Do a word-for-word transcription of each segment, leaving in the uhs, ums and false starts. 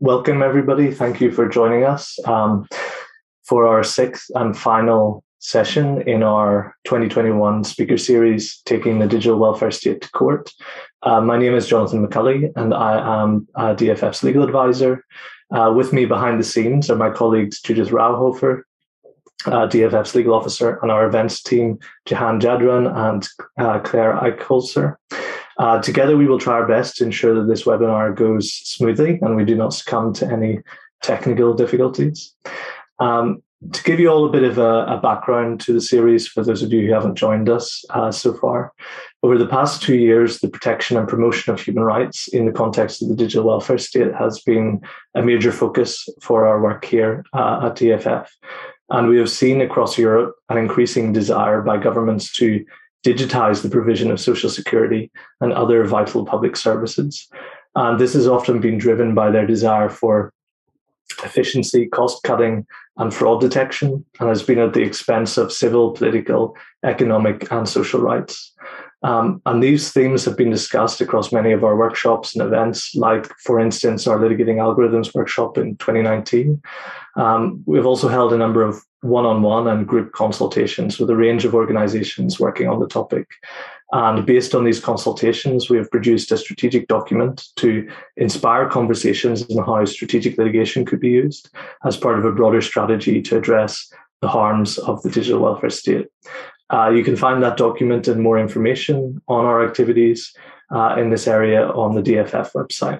welcome everybody. Thank you for joining us um, for our sixth and final session in our twenty twenty-one speaker series, Taking the Digital Welfare State to Court. Uh, my name is Jonathan McCulley, and I am uh, D F F's legal advisor. Uh, with me behind the scenes are my colleagues Judith Rauhofer, uh, D F F's legal officer, and our events team, Jahan Jadran and uh, Claire Eichholzer. Uh, together, we will try our best to ensure that this webinar goes smoothly and we do not succumb to any technical difficulties. Um, to give you all a bit of a, a background to the series, for those of you who haven't joined us uh, so far, over the past two years, the protection and promotion of human rights in the context of the digital welfare state has been a major focus for our work here uh, at D F F. And we have seen across Europe an increasing desire by governments to digitize the provision of social security and other vital public services. And this has often been driven by their desire for efficiency, cost cutting, and fraud detection, and has been at the expense of civil, political, economic, and social rights. Um, and these themes have been discussed across many of our workshops and events, like, for instance, our Litigating Algorithms workshop in twenty nineteen. Um, we've also held a number of one-on-one and group consultations with a range of organizations working on the topic. And based on these consultations, we have produced a strategic document to inspire conversations on how strategic litigation could be used as part of a broader strategy to address the harms of the digital welfare state. Uh, you can find that document and more information on our activities uh, in this area on the D F F website.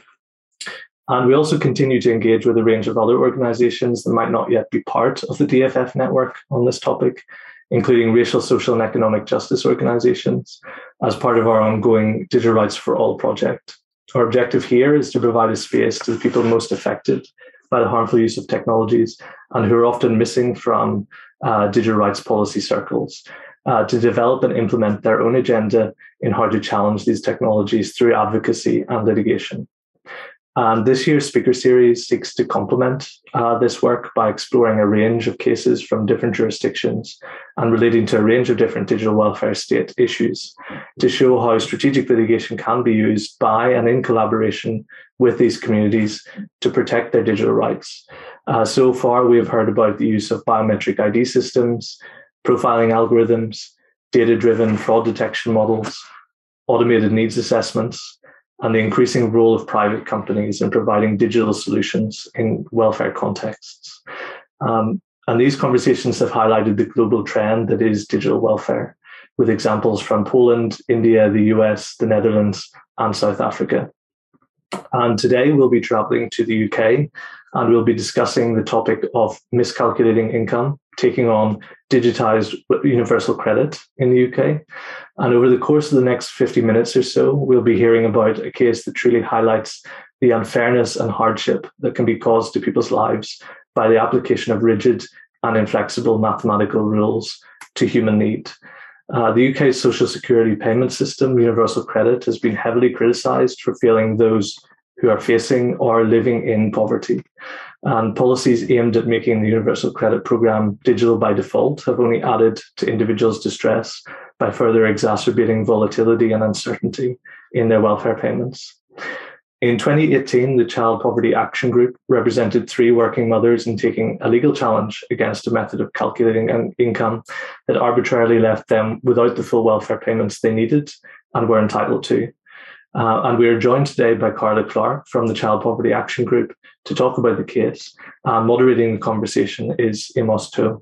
And we also continue to engage with a range of other organizations that might not yet be part of the D F F network on this topic, including racial, social, and economic justice organizations, as part of our ongoing Digital Rights for All project. Our objective here is to provide a space to the people most affected by the harmful use of technologies and who are often missing from uh, digital rights policy circles, uh, to develop and implement their own agenda in how to challenge these technologies through advocacy and litigation. And this year's speaker series seeks to complement uh, this work by exploring a range of cases from different jurisdictions and relating to a range of different digital welfare state issues to show how strategic litigation can be used by and in collaboration with these communities to protect their digital rights. Uh, so far, we have heard about the use of biometric I D systems, profiling algorithms, data-driven fraud detection models, automated needs assessments, and the increasing role of private companies in providing digital solutions in welfare contexts. Um, and these conversations have highlighted the global trend that is digital welfare, with examples from Poland, India, the U S, the Netherlands, and South Africa. And today we'll be traveling to the U K, and we'll be discussing the topic of miscalculating income, taking on digitized universal credit in the U K. And over the course of the next fifty minutes or so, we'll be hearing about a case that truly highlights the unfairness and hardship that can be caused to people's lives by the application of rigid and inflexible mathematical rules to human need. Uh, the U K's social security payment system, Universal Credit, has been heavily criticised for failing those who are facing or living in poverty. And policies aimed at making the Universal Credit Programme digital by default have only added to individuals' distress by further exacerbating volatility and uncertainty in their welfare payments. In twenty eighteen, the Child Poverty Action Group represented three working mothers in taking a legal challenge against a method of calculating an income that arbitrarily left them without the full welfare payments they needed and were entitled to. Uh, and we are joined today by Carla Clark from the Child Poverty Action Group to talk about the case. Uh, moderating the conversation is Amos To.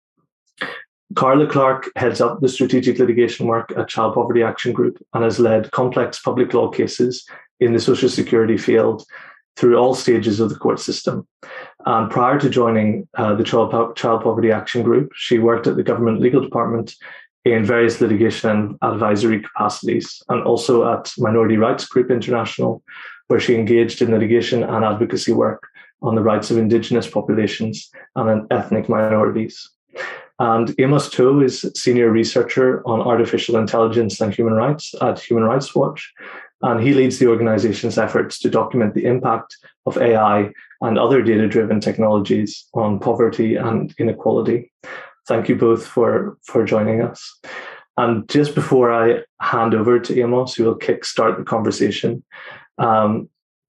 Carla Clark heads up the strategic litigation work at Child Poverty Action Group and has led complex public law cases in the social security field through all stages of the court system. And prior to joining uh, the Child, po- Child Poverty Action Group, she worked at the government legal department in various litigation and advisory capacities, and also at Minority Rights Group International, where she engaged in litigation and advocacy work on the rights of Indigenous populations and ethnic minorities. And Amos To is senior researcher on artificial intelligence and human rights at Human Rights Watch, and he leads the organization's efforts to document the impact of A I and other data-driven technologies on poverty and inequality. Thank you both for, for joining us. And just before I hand over to Amos, who will kickstart the conversation, um,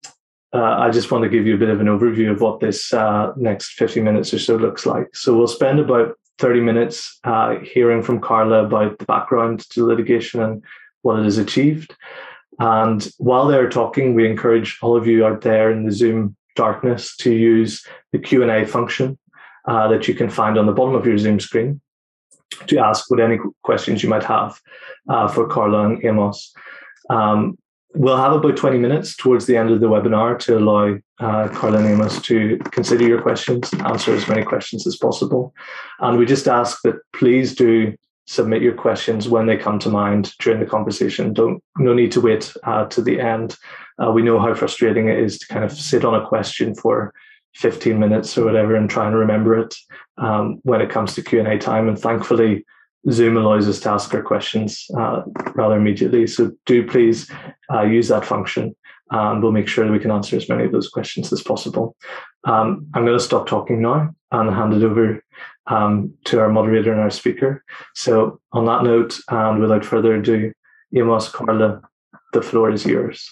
uh, I just want to give you a bit of an overview of what this uh, next fifty minutes or so looks like. So we'll spend about thirty minutes uh, hearing from Carla about the background to litigation and what it has achieved. And while they're talking, we encourage all of you out there in the Zoom darkness to use the Q and A function uh, that you can find on the bottom of your Zoom screen to ask what any questions you might have uh, for Carla and Amos. Um, we'll have about twenty minutes towards the end of the webinar to allow uh, Carla and Amos to consider your questions, answer as many questions as possible. And we just ask that please do submit your questions when they come to mind during the conversation. Don't, no need to wait uh, to the end. Uh, we know how frustrating it is to kind of sit on a question for fifteen minutes or whatever and try and remember it um, when it comes to Q and A time. And thankfully, Zoom allows us to ask our questions uh, rather immediately. So do please uh, use that function, and we'll make sure that we can answer as many of those questions as possible. Um, I'm going to stop talking now and hand it over um, to our moderator and our speaker. So on that note, and without further ado, Amos, Carla, the floor is yours.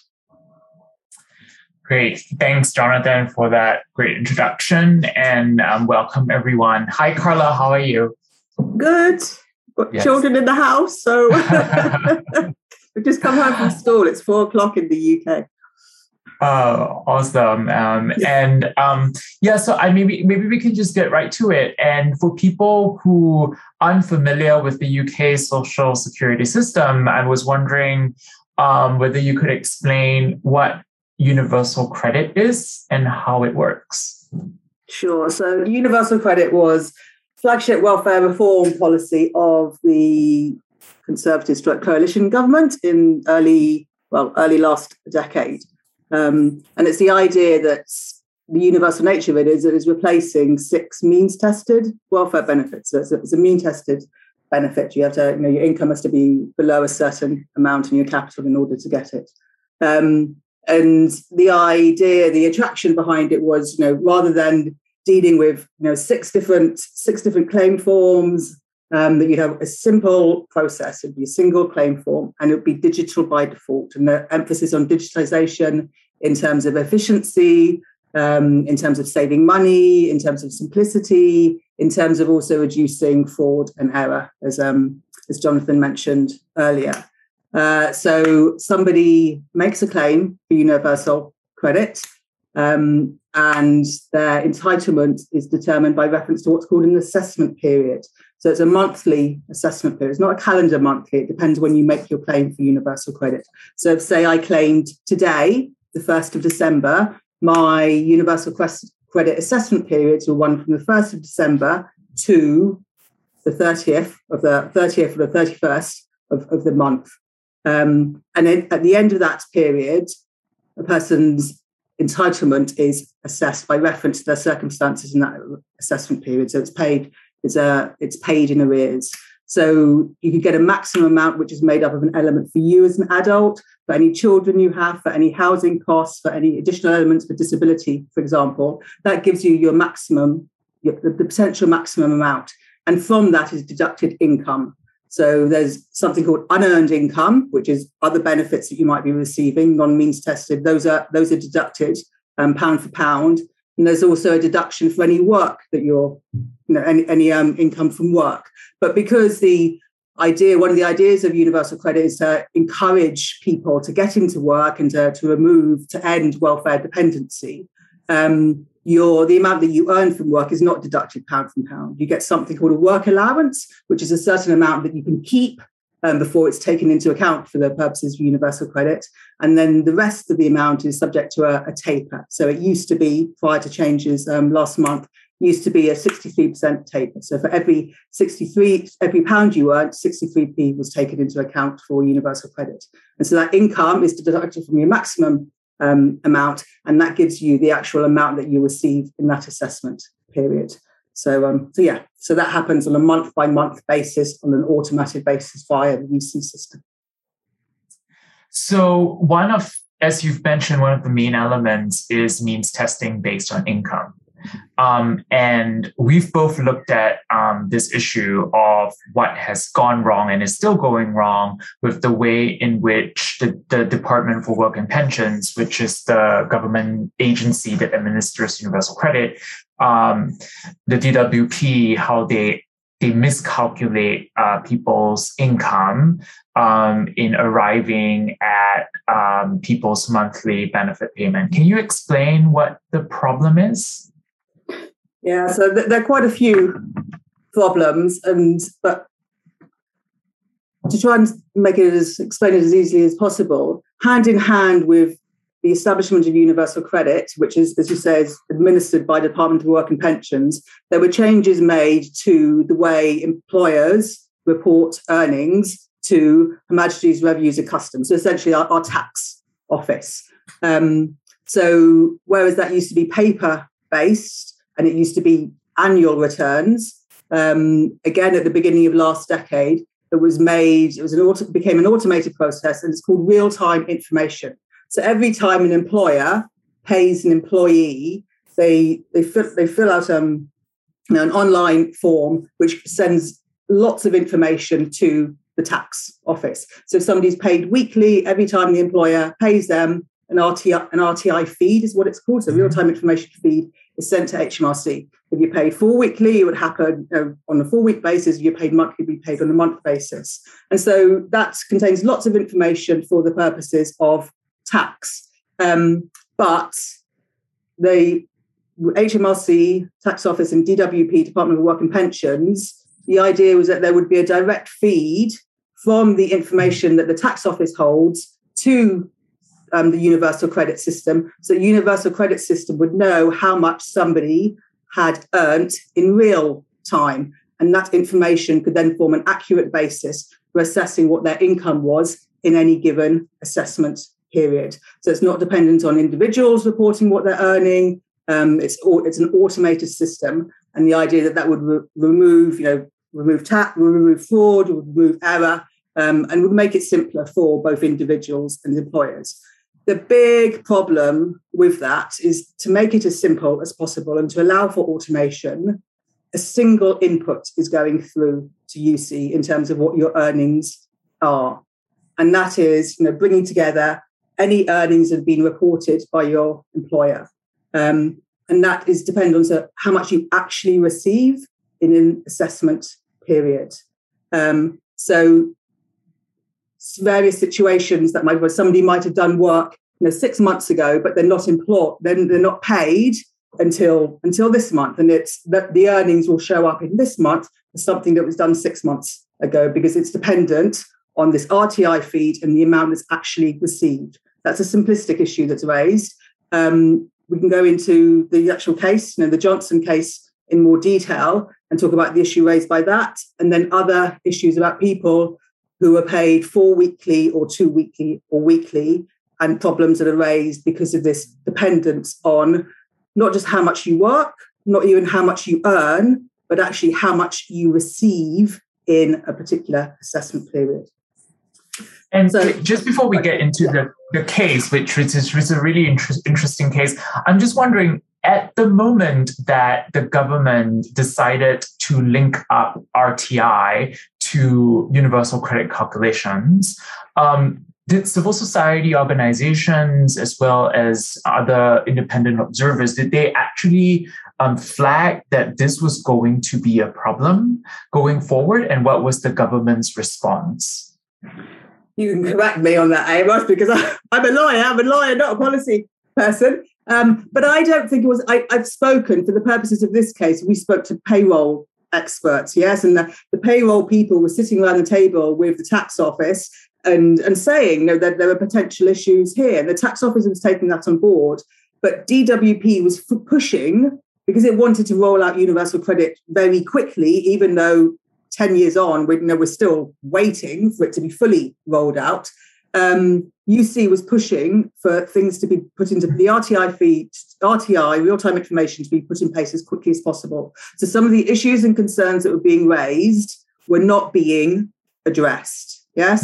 Great. Thanks, Jonathan, for that great introduction, and um, welcome everyone. Hi, Carla. How are you? Good. Got yes. children in the house, so we've just come home from school. It's four o'clock in the U K. Oh, awesome. Um, and um, yeah, so I maybe maybe we can just get right to it. And for people who aren't familiar with the U K social security system, I was wondering um, whether you could explain what universal credit is and how it works. Sure. So universal credit was flagship welfare reform policy of the Conservative stroke coalition government in early, well, early last decade. Um, and it's the idea that the universal nature of it is it is replacing six means-tested welfare benefits. So it's a, it's a mean-tested benefit. You have to, you know, your income has to be below a certain amount in your capital in order to get it. Um, and the idea, the attraction behind it was, you know, rather than dealing with, you know, six different six different claim forms, um, that you'd have a simple process. It'd be a single claim form, and it would be digital by default. And the emphasis on digitalization in terms of efficiency, um, in terms of saving money, in terms of simplicity, in terms of also reducing fraud and error, as um, as Jonathan mentioned earlier. Uh, so somebody makes a claim for universal credit, um, and their entitlement is determined by reference to what's called an assessment period. So it's a monthly assessment period. It's not a calendar monthly. It depends when you make your claim for universal credit. So if, say, I claimed today, the first of December, my universal credit assessment periods will run from the first of December to the thirtieth of the thirtieth or the thirty-first of, of the month. Um, and then at the end of that period, a person's entitlement is assessed by reference to their circumstances in that assessment period. So it's paid, it's, a, it's paid in arrears. So you can get a maximum amount, which is made up of an element for you as an adult, for any children you have, for any housing costs, for any additional elements for disability, for example. That gives you your maximum, your, the potential maximum amount. And from that is deducted income. So there's something called unearned income, which is other benefits that you might be receiving, non-means tested. Those are those are deducted um, pound for pound. And there's also a deduction for any work that you're, you know, any, any um, income from work. But because the idea, one of the ideas of universal credit is to encourage people to get into work and to, to remove, to end welfare dependency, um, Your, the amount that you earn from work is not deducted pound from pound. You get something called a work allowance, which is a certain amount that you can keep um, before it's taken into account for the purposes of universal credit. And then the rest of the amount is subject to a, a taper. So it used to be, prior to changes um, last month, used to be a sixty-three percent taper. So for every sixty-three, every pound you earned, sixty-three p was taken into account for universal credit. And so that income is deducted from your maximum Um, amount, and that gives you the actual amount that you receive in that assessment period. So, um, so yeah, so that happens on a month by month basis, on an automated basis via the U C system. So, one of, as you've mentioned, one of the main elements is means testing based on income. Um, and we've both looked at um, this issue of what has gone wrong and is still going wrong with the way in which the, the Department for Work and Pensions, which is the government agency that administers universal credit, um, the D W P, how they they miscalculate uh, people's income um, in arriving at um, people's monthly benefit payment. Can you explain what the problem is? Yeah, so th- there are quite a few problems, and but to try and make it as explain it as easily as possible, hand in hand with the establishment of universal credit, which is, as you say, is administered by the Department of Work and Pensions, there were changes made to the way employers report earnings to Her Majesty's Revenues and Customs, so essentially our, our tax office. Um, so whereas that used to be paper-based and it used to be annual returns, um, again, at the beginning of last decade, it was made, it was an auto, became an automated process, and it's called real-time information. So every time an employer pays an employee, they they fill, they fill out um, you know, an online form which sends lots of information to the tax office. So if somebody's paid weekly, every time the employer pays them, an R T I, an R T I feed is what it's called. So real-time information feed is sent to H M R C. If you paid four weekly, it would happen you know, on a four-week basis. If you paid monthly, it would be paid on a month basis. And so that contains lots of information for the purposes of tax. Um, but the H M R C, Tax Office, and D W P, Department of Work and Pensions, the idea was that there would be a direct feed from the information that the tax office holds to um, the universal credit system. So the universal credit system would know how much somebody had earned in real time. And that information could then form an accurate basis for assessing what their income was in any given assessment period. So it's not dependent on individuals reporting what they're earning. Um, it's it's an automated system, and the idea that that would re- remove, you know, remove tax, remove fraud, would remove error, um, and would make it simpler for both individuals and employers. The big problem with that is to make it as simple as possible and to allow for automation. A single input is going through to U C in terms of what your earnings are, and that is, you know, bringing together any earnings that have been reported by your employer. Um, and that is dependent on how much you actually receive in an assessment period. Um, so various situations that might, where somebody might have done work you know, six months ago, but they're not employed, then they're not paid until, until this month. And it's that the earnings will show up in this month for something that was done six months ago, because it's dependent on this R T I feed and the amount that's actually received. That's a simplistic issue that's raised. Um, we can go into the actual case, you know, the Johnson case in more detail and talk about the issue raised by that, and then other issues about people who are paid four weekly or two weekly or weekly, and problems that are raised because of this dependence on not just how much you work, not even how much you earn, but actually how much you receive in a particular assessment period. And so, just before we get into yeah. the, the case, which is, which is a really inter- interesting case, I'm just wondering, at the moment that the government decided to link up R T I to universal credit calculations, um, did civil society organizations as well as other independent observers, did they actually um, flag that this was going to be a problem going forward? And what was the government's response? You can correct me on that, Amos, because I, I'm a lawyer. I'm a lawyer, not a policy person. Um, but I don't think it was, I, I've spoken, for the purposes of this case, we spoke to payroll experts, yes? And the, the payroll people were sitting around the table with the tax office and, and saying you know, that there were potential issues here. And the tax office was taking that on board. But D W P was f- pushing because it wanted to roll out universal credit very quickly, even though ten years on, we, you know, we're still waiting for it to be fully rolled out. Um, U C was pushing for things to be put into the R T I feed, R T I, real-time information, to be put in place as quickly as possible. So some of the issues and concerns that were being raised were not being addressed. Yes.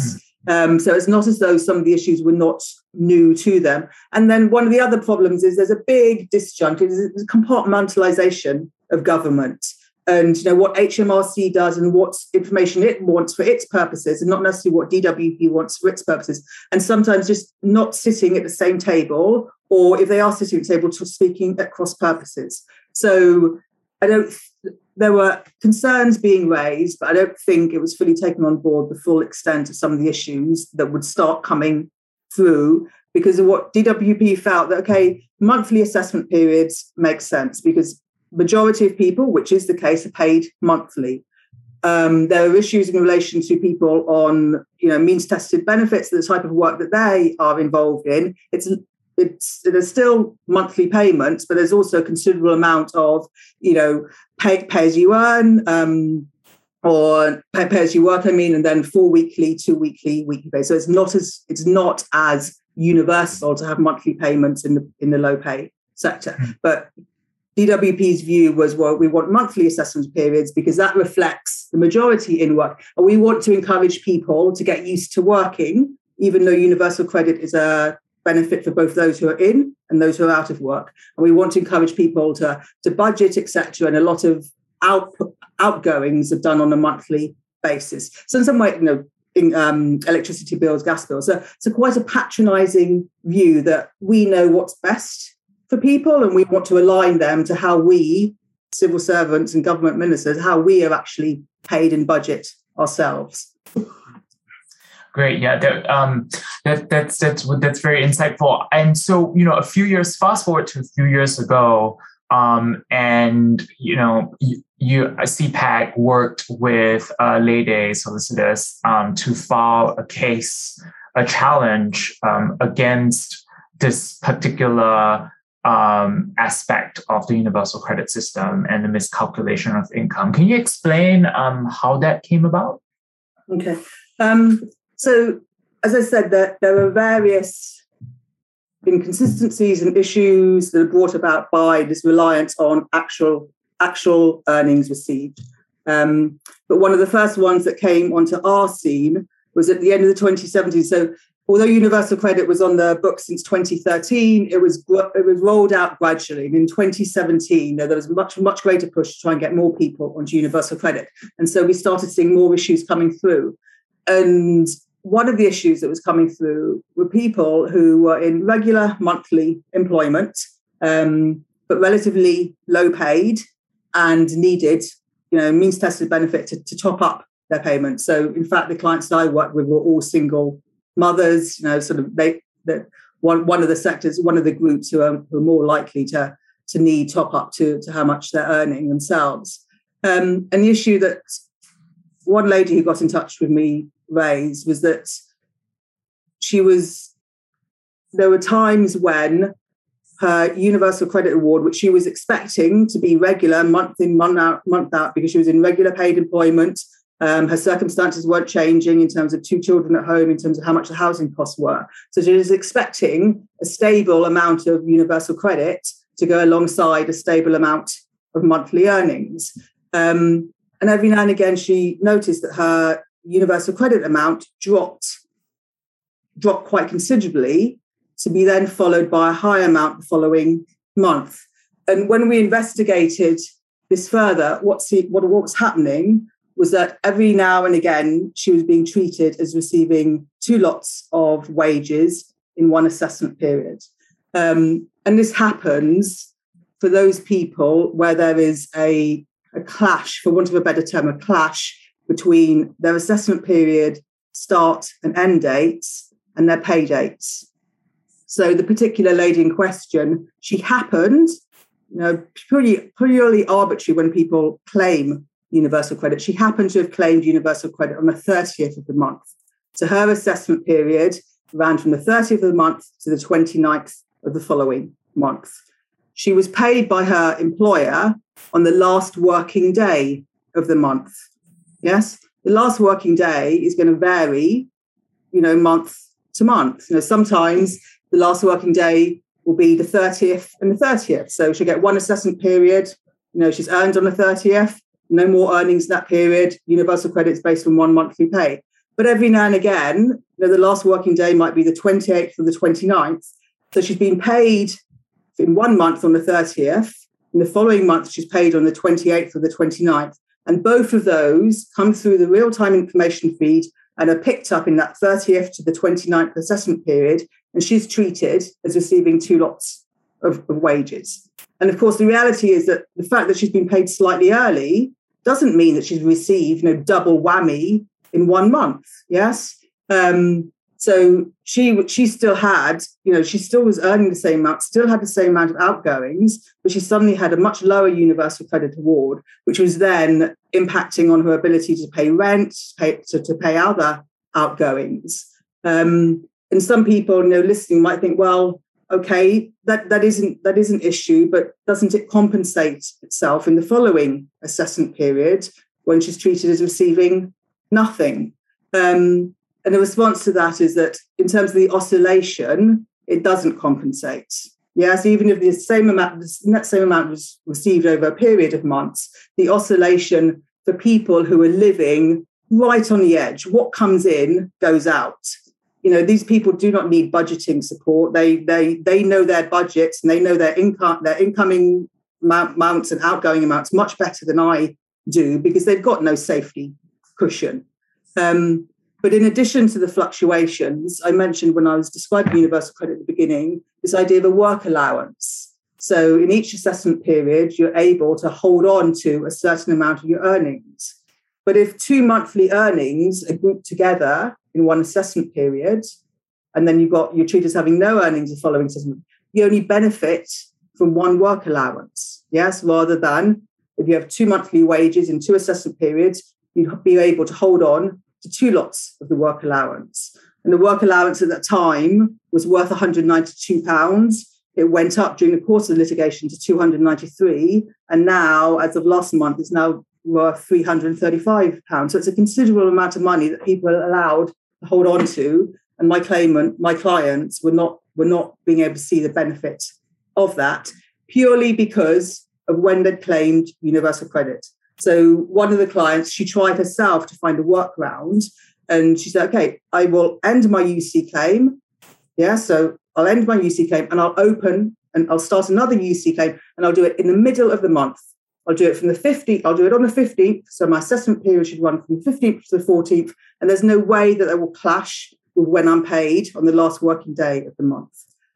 Um, so it's not as though some of the issues were not new to them. And then one of the other problems is there's a big disjunct, it's a compartmentalization of government. And you know what H M R C does and what information it wants for its purposes, and not necessarily what D W P wants for its purposes. And sometimes just not sitting at the same table, or if they are sitting at the table, to speaking at cross purposes. So I don't. There were concerns being raised, but I don't think it was fully taken on board the full extent of some of the issues that would start coming through, because of what D W P felt that okay, monthly assessment periods make sense because majority of people, which is the case, are paid monthly. Um, there are issues in relation to people on, you know, means-tested benefits, the type of work that they are involved in. It's it's there's still monthly payments, but there's also a considerable amount of, you know, pay, pay as you earn, um, or pay, pay as you work. I mean, and then four weekly, two weekly, weekly pay. So it's not as it's not as universal to have monthly payments in the in the low pay sector, but D W P's view was, well, we want monthly assessment periods because that reflects the majority in work. And we want to encourage people to get used to working, even though universal credit is a benefit for both those who are in and those who are out of work. And we want to encourage people to, to budget, et cetera. And a lot of out, outgoings are done on a monthly basis. So in some way, you know, in, um, electricity bills, gas bills. So it's so quite a patronizing view that we know what's best for people, and we want to align them to how we, civil servants and government ministers, how we are actually paid and budget ourselves. Great, yeah, that, um, that that's that's that's very insightful. And so, you know, a few years, fast forward to a few years ago, um, and you know, you, you C PAC worked with uh, Lede solicitors um, to file a case, a challenge um, against this particular Um, aspect of the universal credit system and the miscalculation of income. Can you explain um, how that came about? Okay. Um, so, as I said, that there are various inconsistencies and issues that are brought about by this reliance on actual actual earnings received. Um, but one of the first ones that came onto our scene was at the end of the twenty seventies. So, although universal credit was on the books since twenty thirteen, it was it was rolled out gradually. And in twenty seventeen, there was a much, much greater push to try and get more people onto universal credit. And so we started seeing more issues coming through. And one of the issues that was coming through were people who were in regular monthly employment, um, but relatively low paid and needed, you know, means-tested benefit to, to top up their payments. So in fact, the clients that I worked with were all single mothers, you know, sort of they that one one of the sectors, one of the groups who are, who are more likely to to need top up to, to how much they're earning themselves. Um, and the issue that one lady who got in touch with me raised was that she was there were times when her universal credit award, which she was expecting to be regular month in, month out, month out, because she was in regular paid employment. Um, her circumstances weren't changing in terms of two children at home, in terms of how much the housing costs were. So she was expecting a stable amount of universal credit to go alongside a stable amount of monthly earnings. Um, and every now and again, she noticed that her universal credit amount dropped, dropped quite considerably, to be then followed by a higher amount the following month. And when we investigated this further, what's the, what, what was happening was that every now and again, she was being treated as receiving two lots of wages in one assessment period. Um, and this happens for those people where there is a, a clash, for want of a better term, a clash between their assessment period start and end dates and their pay dates. So the particular lady in question, she happened, you know, purely, purely arbitrary when people claim universal credit. She happened to have claimed universal credit on the thirtieth of the month. So her assessment period ran from the thirtieth of the month to the twenty-ninth of the following month. She was paid by her employer on the last working day of the month. Yes, the last working day is going to vary, you know, month to month. You know, sometimes the last working day will be the thirtieth and the thirtieth. So she'll get one assessment period. You know, she's earned on the thirtieth. No more earnings in that period. Universal credit's based on one monthly pay. But every now and again, you know, the last working day might be the twenty-eighth or the twenty-ninth. So she's been paid in one month on the thirtieth. In the following month, she's paid on the twenty-eighth or the twenty-ninth. And both of those come through the real-time information feed and are picked up in that thirtieth to the twenty-ninth assessment period. And she's treated as receiving two lots of, of wages. And of course, the reality is that the fact that she's been paid slightly early doesn't mean that she's received, you know, double whammy in one month. Yes. Um, so she she still had, you know, she still was earning the same amount, still had the same amount of outgoings, but she suddenly had a much lower universal credit award, which was then impacting on her ability to pay rent, to pay, to, to pay other outgoings. Um, and some people, you know, listening might think, well, okay, that, that isn't that is an issue, but doesn't it compensate itself in the following assessment period when she's treated as receiving nothing? Um, and the response to that is that in terms of the oscillation, it doesn't compensate. Yes, even if the same amount, the net same amount was received over a period of months, the oscillation for people who are living right on the edge, what comes in goes out. You know, these people do not need budgeting support. They they they know their budgets and they know their income, their incoming amounts and outgoing amounts much better than I do because they've got no safety cushion. Um, but in addition to the fluctuations, I mentioned when I was describing universal credit at the beginning, this idea of a work allowance. So in each assessment period, you're able to hold on to a certain amount of your earnings. But if two monthly earnings are grouped together in one assessment period, and then you've got you're treated as having no earnings the following assessment, you only benefit from one work allowance. Yes, rather than if you have two monthly wages in two assessment periods, you'd be able to hold on to two lots of the work allowance. And the work allowance at that time was worth one hundred ninety-two pounds. It went up during the course of the litigation to two hundred ninety-three, and now, as of last month, it's now worth three hundred thirty-five pounds. So it's a considerable amount of money that people are allowed to hold on to. And my claimant, my clients were not were not being able to see the benefit of that purely because of when they'd claimed universal credit. So one of the clients, she tried herself to find a workaround, and she said, okay, I will end my U C claim. Yeah, so I'll end my U C claim and I'll open and I'll start another U C claim and I'll do it in the middle of the month. I'll do it from the fifteenth. I'll do it on the fifteenth. So my assessment period should run from the fifteenth to the fourteenth. And there's no way that they will clash with when I'm paid on the last working day of the month.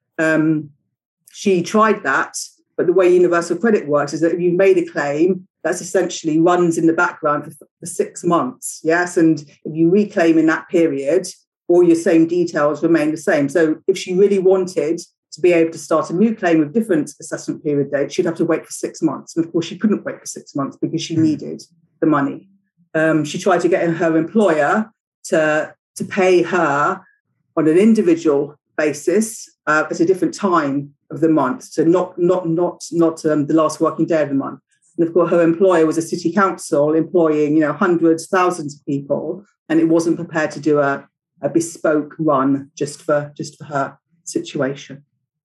Um, she tried that, but the way universal credit works is that if you've made a claim, that's essentially runs in the background for, for six months. Yes. And if you reclaim in that period, all your same details remain the same. So if she really wanted to be able to start a new claim with different assessment period dates, she'd have to wait for six months. And of course, she couldn't wait for six months because she needed the money. Um, she tried to get her employer to, to pay her on an individual basis uh, at a different time of the month. So not not not not um, the last working day of the month. And of course, her employer was a city council employing, you know, hundreds, thousands of people, and it wasn't prepared to do a, a bespoke run just for just for her situation.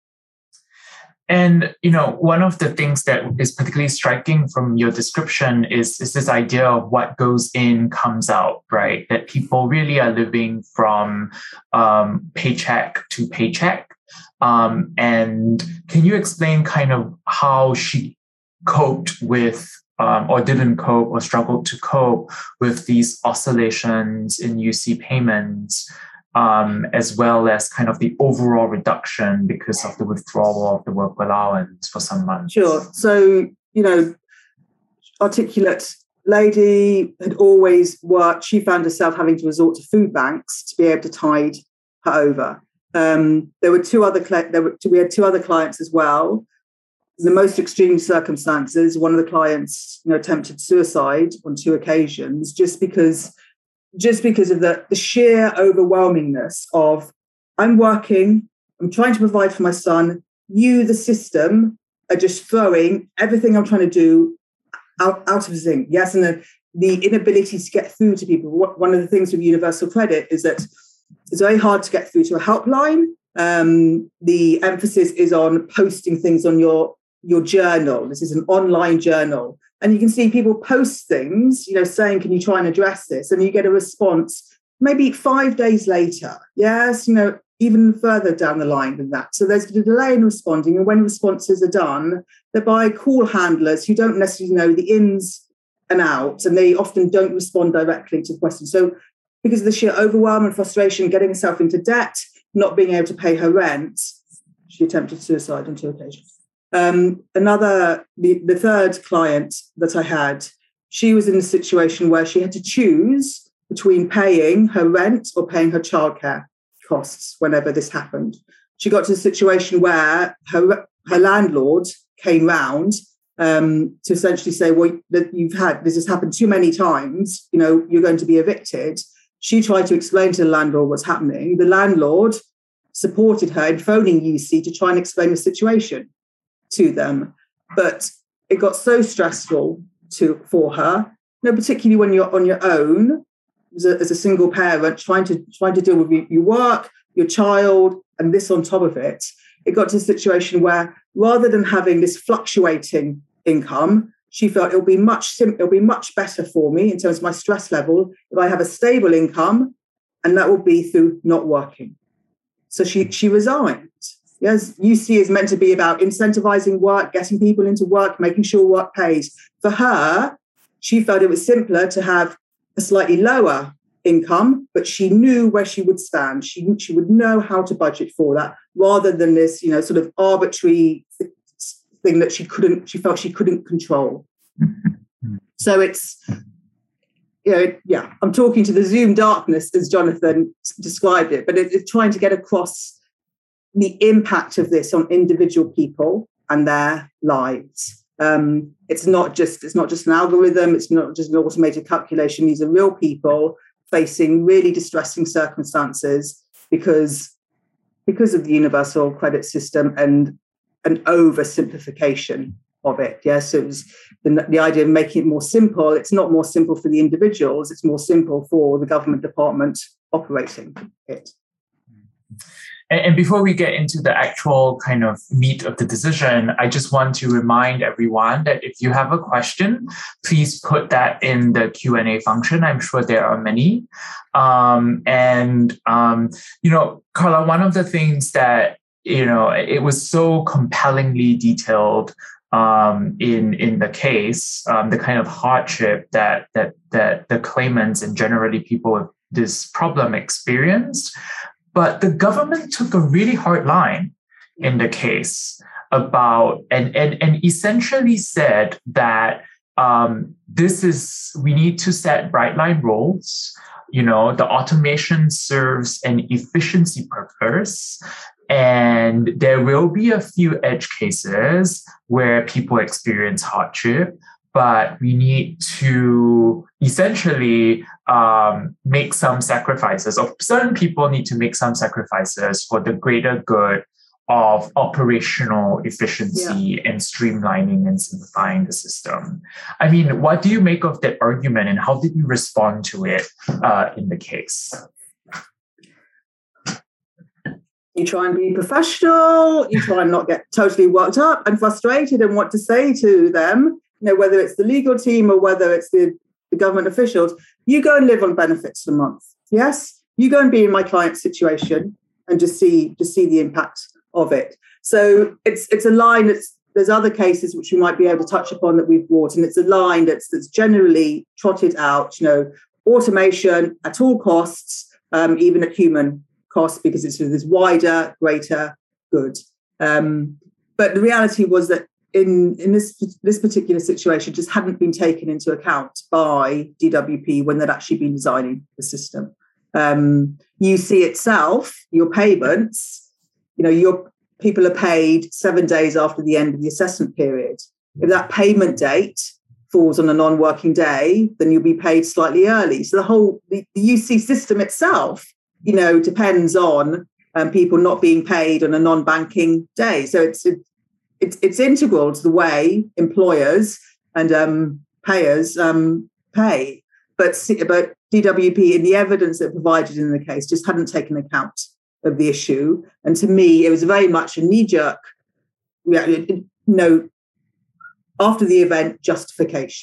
And, you know, one of the things that is particularly striking from your description is, is this idea of what goes in comes out, right? That people really are living from um, paycheck to paycheck. Um, and can you explain kind of how she coped with um, or didn't cope or struggled to cope with these oscillations in U C payments? Um, as well as kind of the overall reduction because of the withdrawal of the work allowance for some months. Sure. So, you know, articulate lady had always worked. She found herself having to resort to food banks to be able to tide her over. Um, there were two other, there were, we had two other clients as well. In the most extreme circumstances, one of the clients, you know, attempted suicide on two occasions just because just because of the, the sheer overwhelmingness of I'm working, I'm trying to provide for my son, you, the system, are just throwing everything I'm trying to do out, out of zinc. Yes, and the, the inability to get through to people. What, one of the things with universal credit is that it's very hard to get through to a helpline. Um, the emphasis is on posting things on your, your journal. This is an online journal. And you can see people post things, you know, saying, can you try and address this? And you get a response maybe five days later. Yes, you know, even further down the line than that. So there's a delay in responding. And when responses are done, they're by call handlers who don't necessarily know the ins and outs, and they often don't respond directly to questions. So because of the sheer overwhelm and frustration, getting herself into debt, not being able to pay her rent, she attempted suicide on two occasions. Um, another, the, the third client that I had, she was in a situation where she had to choose between paying her rent or paying her childcare costs whenever this happened. She got to a situation where her, her landlord came round um, to essentially say, well, that you've had, this has happened too many times, you know, you're going to be evicted. She tried to explain to the landlord what's happening. The landlord supported her in phoning U C to try and explain the situation to them. But it got so stressful to for her, you know, particularly when you're on your own as a, as a single parent, trying to trying to deal with your work, your child, and this on top of it. It got to a situation where rather than having this fluctuating income, she felt it'll be much sim- it'll be much better for me in terms of my stress level if I have a stable income, and that will be through not working. So she she resigned. Yes, U C is meant to be about incentivizing work, getting people into work, making sure work pays. For her, she felt it was simpler to have a slightly lower income, but she knew where she would stand. She she would know how to budget for that, rather than this, you know, sort of arbitrary thing that she couldn't. She felt she couldn't control. So it's, you know, yeah. I'm talking to the Zoom darkness, as Jonathan described it, but it, it's trying to get across the impact of this on individual people and their lives. Um, it's not just it's not just an algorithm. It's not just an automated calculation. These are real people facing really distressing circumstances because because of the universal credit system and an oversimplification of it. Yes, it was the, the idea of making it more simple. It's not more simple for the individuals. It's more simple for the government department operating it. And before we get into the actual kind of meat of the decision, I just want to remind everyone that if you have a question, please put that in the Q and A function. I'm sure there are many. Um, and, um, you know, Carla, one of the things that, you know, it was so compellingly detailed um, in, in the case, um, the kind of hardship that, that, that the claimants and generally people with this problem experienced. But the government took a really hard line in the case about and and, and essentially said that um, this is we need to set bright line rules. You know, the automation serves an efficiency purpose, and there will be a few edge cases where people experience hardship. But we need to essentially um, make some sacrifices, or certain people need to make some sacrifices for the greater good of operational efficiency yeah. and streamlining and simplifying the system. I mean, what do you make of that argument, and how did you respond to it uh, in the case? You try and be professional, you try and not get totally worked up and frustrated and what to say to them. You know, whether it's the legal team or whether it's the, the government officials, you go and live on benefits for a month. Yes, you go and be in my client's situation and just see just see the impact of it. So it's it's a line that's there's other cases which we might be able to touch upon that we've brought, and it's a line that's that's generally trotted out. You know, automation at all costs, um, even at human cost, because it's for this wider, greater good. Um, but the reality was that. In, in this this particular situation, just hadn't been taken into account by D W P when they'd actually been designing the system. Um, U C itself, your payments, you know, your people are paid seven days after the end of the assessment period. If that payment date falls on a non-working day, then you'll be paid slightly early. So the whole the, the U C system itself, you know, depends on um, people not being paid on a non-banking day. So it's it, It's, it's integral to the way employers and um, payers um, pay. But, but D W P, in the evidence that provided in the case, just hadn't taken account of the issue. And to me, it was very much a knee-jerk, you know, after the event, justification.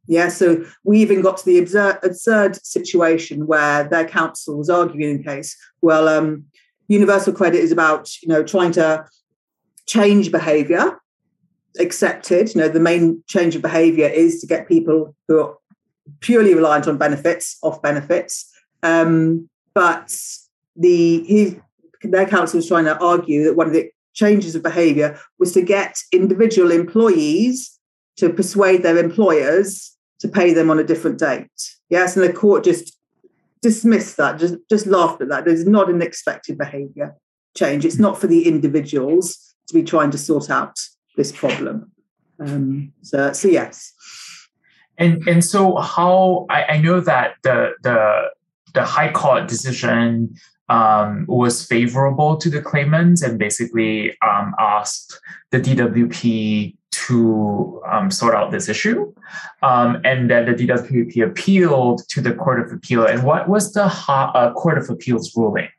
Yeah, so we even got to the absurd, absurd situation where their counsel was arguing in the case, well, um, universal credit is about, you know, trying to change behaviour, accepted. You know, the main change of behaviour is to get people who are purely reliant on benefits off benefits. Um, but the he, their counsel was trying to argue that one of the changes of behaviour was to get individual employees to persuade their employers to pay them on a different date. Yes, and the court just dismissed that, just, just laughed at that. There's not an expected behaviour change. It's not for the individuals to be trying to sort out this problem. Um, so, so yes. And and so how I, I know that the the the High Court decision um, was favorable to the claimants and basically um, asked the D W P to um, sort out this issue. Um, and then the D W P appealed to the Court of Appeal. And what was the uh, Court of Appeal's ruling?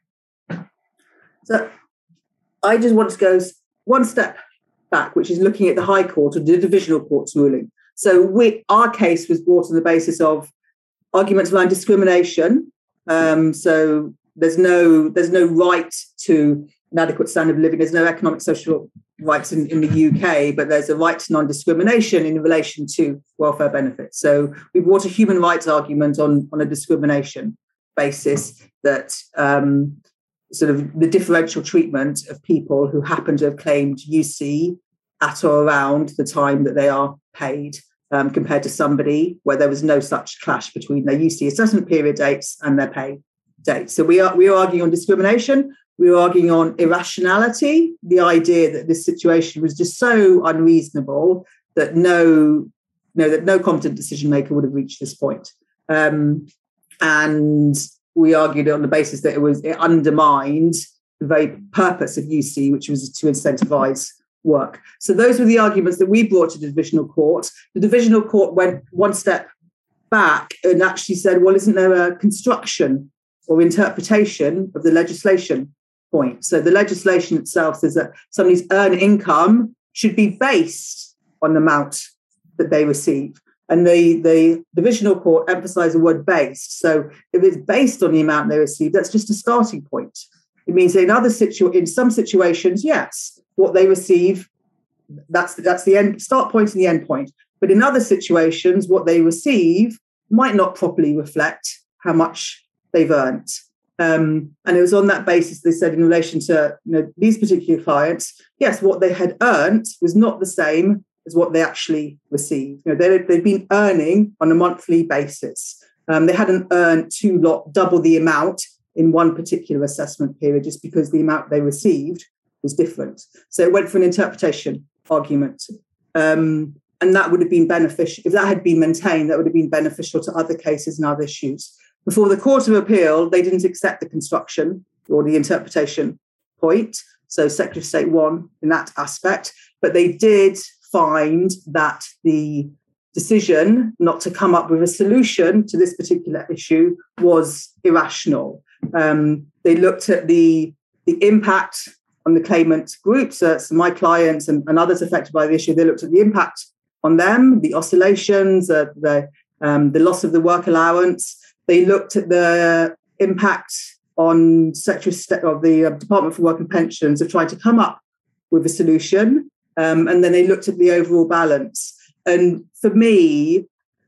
So I just want to go one step back, which is looking at the High Court or the Divisional Court's ruling. So we, our case was brought on the basis of arguments around discrimination. Um, so there's no there's no right to an adequate standard of living. There's no economic social rights in, in the U K, but there's a right to non-discrimination in relation to welfare benefits. So we brought a human rights argument on, on a discrimination basis that um, sort of the differential treatment of people who happen to have claimed U C at or around the time that they are paid um, compared to somebody where there was no such clash between their U C assessment period dates and their pay dates. So we are we are arguing on discrimination. We were arguing on irrationality, the idea that this situation was just so unreasonable that no, you know, that no competent decision maker would have reached this point. Um, and we argued on the basis that it was it undermined the very purpose of U C, which was to incentivize work. So those were the arguments that we brought to the Divisional Court. The Divisional Court went one step back and actually said, well, isn't there a construction or interpretation of the legislation point? So the legislation itself says that somebody's earned income should be based on the amount that they receive. And the, the Divisional Court emphasised the word based. So if it's based on the amount they receive, that's just a starting point. It means that in other situ- in some situations, yes, what they receive, that's, that's the end start point and the end point. But in other situations, what they receive might not properly reflect how much they've earned. Um, and it was on that basis they said in relation to you know, these particular clients, yes, what they had earned was not the same as what they actually received. You know, they, they'd been earning on a monthly basis. Um, they hadn't earned two lot double the amount in one particular assessment period just because the amount they received was different. So it went for an interpretation argument. Um, and that would have been beneficial. If that had been maintained, that would have been beneficial to other cases and other issues. Before the Court of Appeal, they didn't accept the construction or the interpretation point. So Secretary of State won in that aspect. But they did find that the decision not to come up with a solution to this particular issue was irrational. Um, they looked at the, the impact on the claimant groups, uh, so my clients and, and others affected by the issue. They looked at the impact on them, the oscillations, uh, the, um, the loss of the work allowance. They looked at the impact on Secretary of the Department for Work and Pensions of trying to come up with a solution. Um, and then they looked at the overall balance. And for me,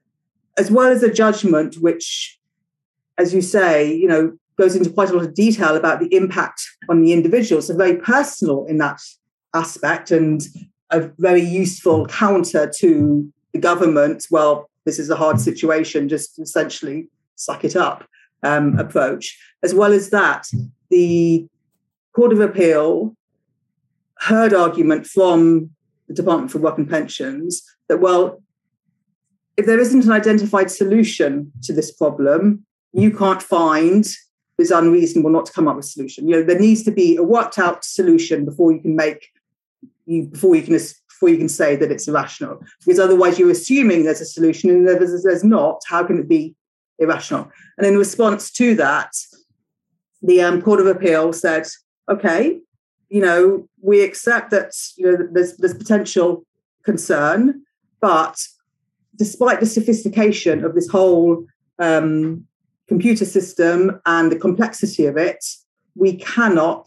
as well as a judgment, which, as you say, you know, goes into quite a lot of detail about the impact on the individual, so very personal in that aspect and a very useful counter to the government, well, this is a hard situation, just essentially suck it up um, approach. As well as that, the Court of Appeal heard argument from the Department for Work and Pensions that, well, if there isn't an identified solution to this problem, you can't find it's unreasonable not to come up with a solution. You know, there needs to be a worked out solution before you can make you before you can before you can say that it's irrational. Because otherwise you're assuming there's a solution and there's, there's not. How can it be irrational? And in response to that, the um, Court of Appeal said, okay, you know, we accept that, you know, there's there's potential concern, but despite the sophistication of this whole um, computer system and the complexity of it, we cannot,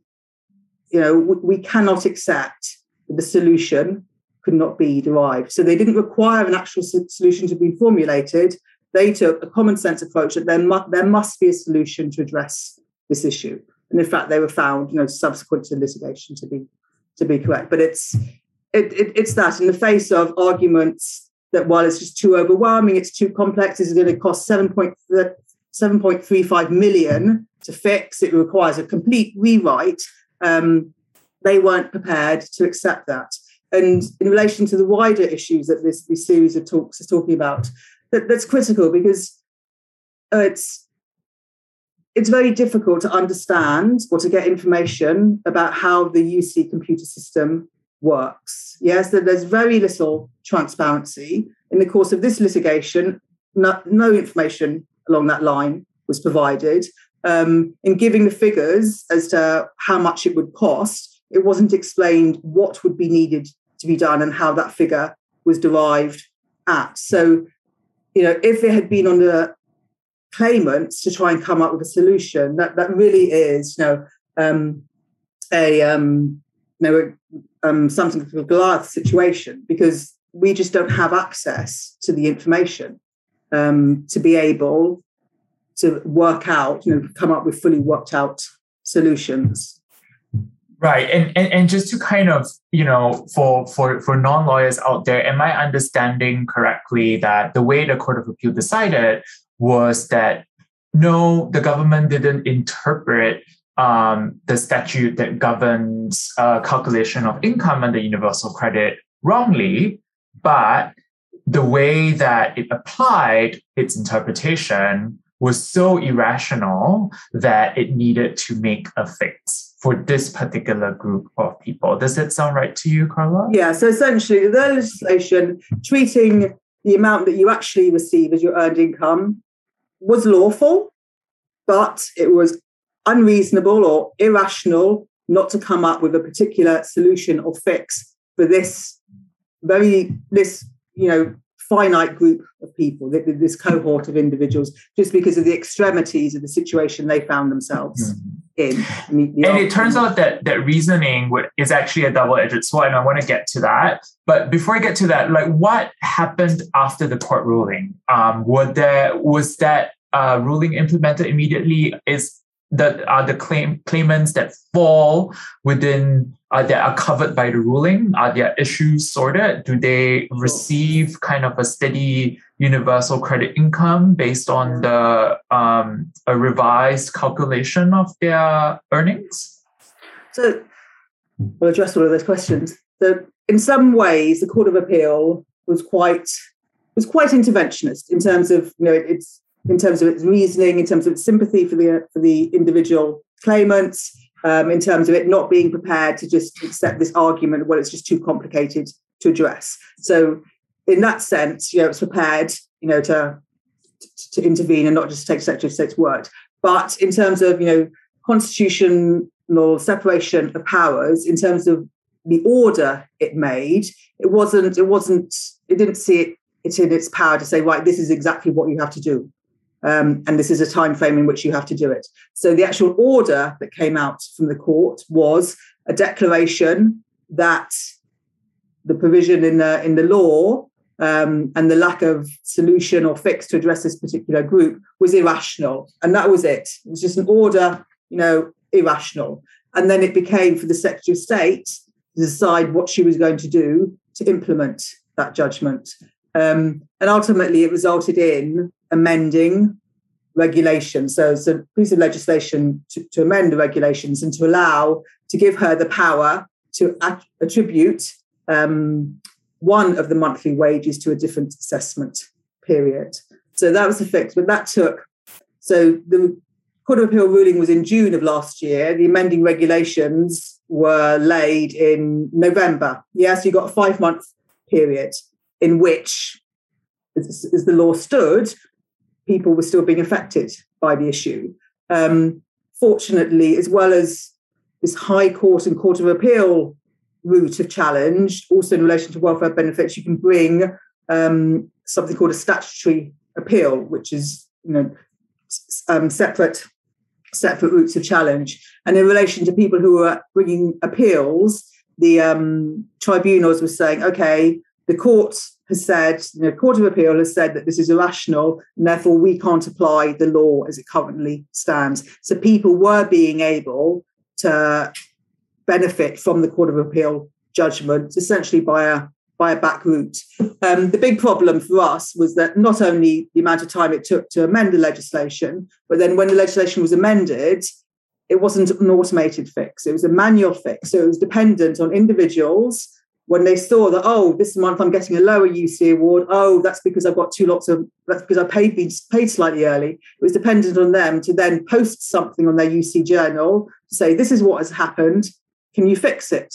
you know, we cannot accept that the solution could not be derived. So they didn't require an actual solution to be formulated. They took a common sense approach that there, mu- there must be a solution to address this issue. And in fact, they were found, you know, subsequent to litigation to be to be correct. But it's it, it, it's that in the face of arguments that while it's just too overwhelming, it's too complex, it's going to cost seven point three five million to fix, it requires a complete rewrite. Um, they weren't prepared to accept that. And in relation to the wider issues that this, this series of talks is talking about, that, that's critical because uh, it's it's very difficult to understand or to get information about how the U C computer system works. Yes, that there's very little transparency. In the course of this litigation, no, no information along that line was provided. Um, in giving the figures as to how much it would cost, it wasn't explained what would be needed to be done and how that figure was derived at. So, you know, if it had been on the claimants to try and come up with a solution, that, that really is, you know, um, a um, you know, um, something of a Goliath situation, because we just don't have access to the information um, to be able to work out, you know, come up with fully worked out solutions. Right. And, and and just to kind of, you know, for, for, for non-lawyers out there, am I understanding correctly that the way the Court of Appeal decided was that, no, the government didn't interpret um, the statute that governs uh, calculation of income under universal credit wrongly, but the way that it applied its interpretation was so irrational that it needed to make a fix for this particular group of people. Does that sound right to you, Carla? Yeah, so essentially the legislation treating the amount that you actually receive as your earned income was lawful, but it was unreasonable or irrational not to come up with a particular solution or fix for this very, this, you know, finite group of people, this cohort of individuals, just because of the extremities of the situation they found themselves mm-hmm. in. And it turns out that that reasoning is actually a double-edged sword, and I want to get to that. But before I get to that, like, what happened after the court ruling? Um, was there was that uh, ruling implemented immediately? Is that are the claim claimants that fall within uh, that are covered by the ruling? Are their issues sorted? Do they receive kind of a steady universal credit income based on the um, a revised calculation of their earnings? So we'll address all of those questions. So in some ways, the Court of Appeal was quite was quite interventionist in terms of, you know, it's in terms of its reasoning, in terms of its sympathy for the for the individual claimants, um, in terms of it not being prepared to just accept this argument, well, it's just too complicated to address. So in that sense, you know, it's prepared, you know, to to, to intervene and not just take Secretary of State's word. But in terms of, you know, constitutional separation of powers, in terms of the order it made, it wasn't, it wasn't, it didn't see it, it's in its power to say, right, this is exactly what you have to do. Um, and this is a time frame in which you have to do it. So the actual order that came out from the court was a declaration that the provision in the in the law um, and the lack of solution or fix to address this particular group was irrational. And that was it. It was just an order, you know, irrational. And then it became for the Secretary of State to decide what she was going to do to implement that judgment. Um, and ultimately, it resulted in amending regulations. So it's a piece of legislation to, to amend the regulations and to allow, to give her the power to at- attribute um, one of the monthly wages to a different assessment period. So that was the fix. But that took, so the Court of Appeal ruling was in June of last year. The amending regulations were laid in November. Yes, you got a five-month period in which, as, as the law stood, people were still being affected by the issue. Um, fortunately, as well as this High Court and Court of Appeal route of challenge, also in relation to welfare benefits, you can bring um, something called a statutory appeal, which is, you know, um, separate separate routes of challenge. And in relation to people who were bringing appeals, the um, tribunals were saying, okay, the court has said, you know, Court of Appeal has said that this is irrational, and therefore we can't apply the law as it currently stands. So people were being able to benefit from the Court of Appeal judgment, essentially by a by a back route. Um, the big problem for us was that not only the amount of time it took to amend the legislation, but then when the legislation was amended, it wasn't an automated fix. It was a manual fix. So it was dependent on individuals. When they saw that, oh, this month I'm getting a lower U C award, oh, that's because I've got two lots of, that's because I paid paid slightly early. It was dependent on them to then post something on their U C journal to say, this is what has happened, can you fix it?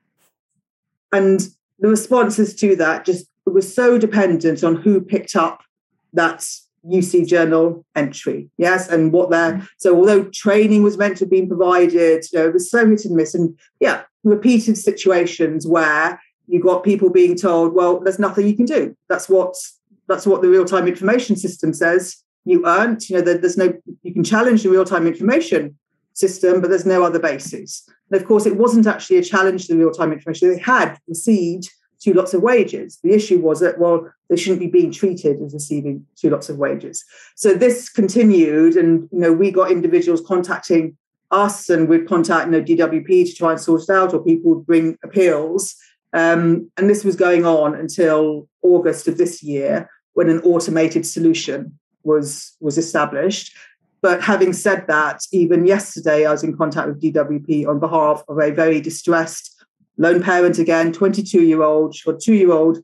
And the responses to that just was so dependent on who picked up that U C journal entry, yes, and what their, so although training was meant to be provided, you know, it was so hit and miss, and yeah, repeated situations where you got people being told, well, there's nothing you can do. That's what that's what the real-time information system says. You earned, you know, that there's no, you can challenge the real-time information system, but there's no other basis. And of course, it wasn't actually a challenge to the real-time information. They had received two lots of wages. The issue was that, well, they shouldn't be being treated as receiving two lots of wages. So this continued, and you know, we got individuals contacting us, and we'd contact, you know, D W P to try and sort it out, or people would bring appeals. Um, and this was going on until August of this year, when an automated solution was, was established. But having said that, even yesterday, I was in contact with D W P on behalf of a very distressed lone parent, again, twenty-two-year-old, or two-year-old